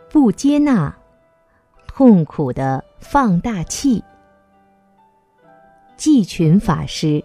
不接纳，痛苦的放大器。季群法师。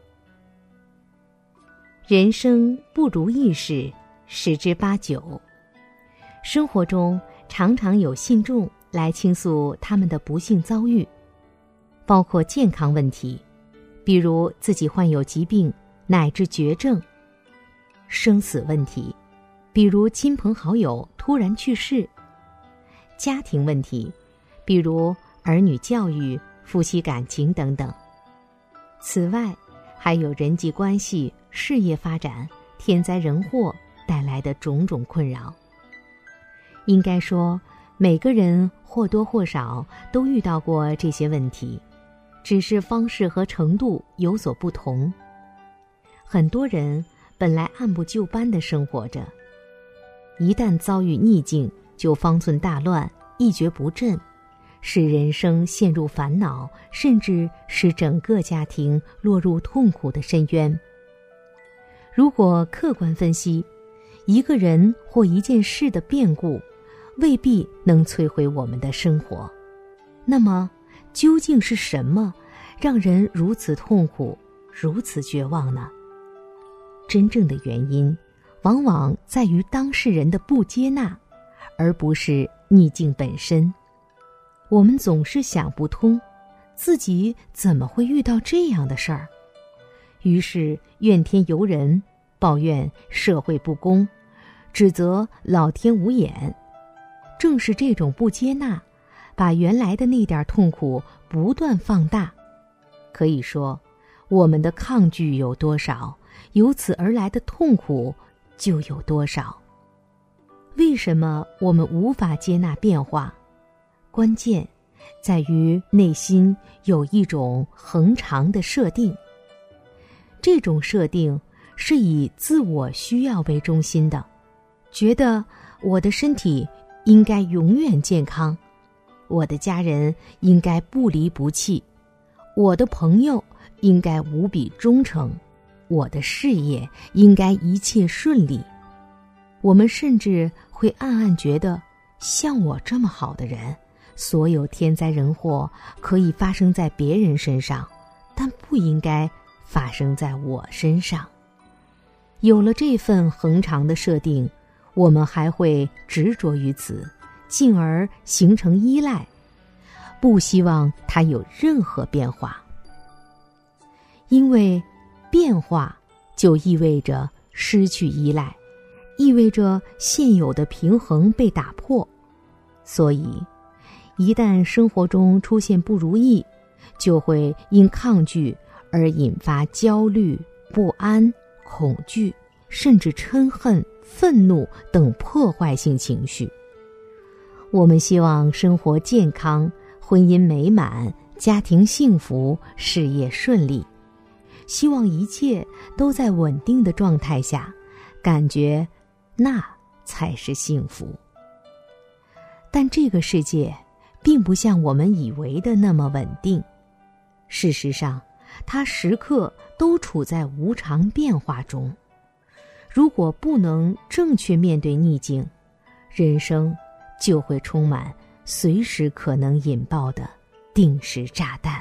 人生不如意事十之八九，生活中常常有信众来倾诉他们的不幸遭遇，包括健康问题，比如自己患有疾病乃至绝症；生死问题，比如亲朋好友突然去世；家庭问题，比如儿女教育、夫妻感情等等。此外，还有人际关系、事业发展、天灾人祸带来的种种困扰。应该说，每个人或多或少都遇到过这些问题，只是方式和程度有所不同。很多人本来按部就班地生活着，一旦遭遇逆境，就方寸大乱，一蹶不振，使人生陷入烦恼，甚至使整个家庭落入痛苦的深渊。如果客观分析，一个人或一件事的变故未必能摧毁我们的生活，那么究竟是什么让人如此痛苦，如此绝望呢？真正的原因往往在于当事人的不接纳，而不是逆境本身。我们总是想不通，自己怎么会遇到这样的事儿？于是怨天尤人，抱怨社会不公，指责老天无眼。正是这种不接纳，把原来的那点痛苦不断放大。可以说，我们的抗拒有多少，由此而来的痛苦就有多少。为什么我们无法接纳变化？关键在于内心有一种恒常的设定。这种设定是以自我需要为中心的，觉得我的身体应该永远健康，我的家人应该不离不弃，我的朋友应该无比忠诚，我的事业应该一切顺利。我们甚至会暗暗觉得，像我这么好的人，所有天灾人祸可以发生在别人身上，但不应该发生在我身上。有了这份恒常的设定，我们还会执着于此，进而形成依赖，不希望它有任何变化。因为变化就意味着失去依赖，意味着现有的平衡被打破。所以一旦生活中出现不如意，就会因抗拒而引发焦虑、不安、恐惧，甚至嗔恨、愤怒等破坏性情绪。我们希望生活健康，婚姻美满，家庭幸福，事业顺利，希望一切都在稳定的状态下，感觉那才是幸福。但这个世界并不像我们以为的那么稳定，事实上，它时刻都处在无常变化中。如果不能正确面对逆境，人生就会充满随时可能引爆的定时炸弹。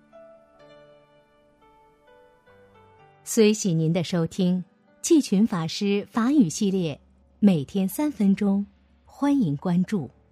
随喜您的收听，季群法师法语系列，每天3分钟，欢迎关注。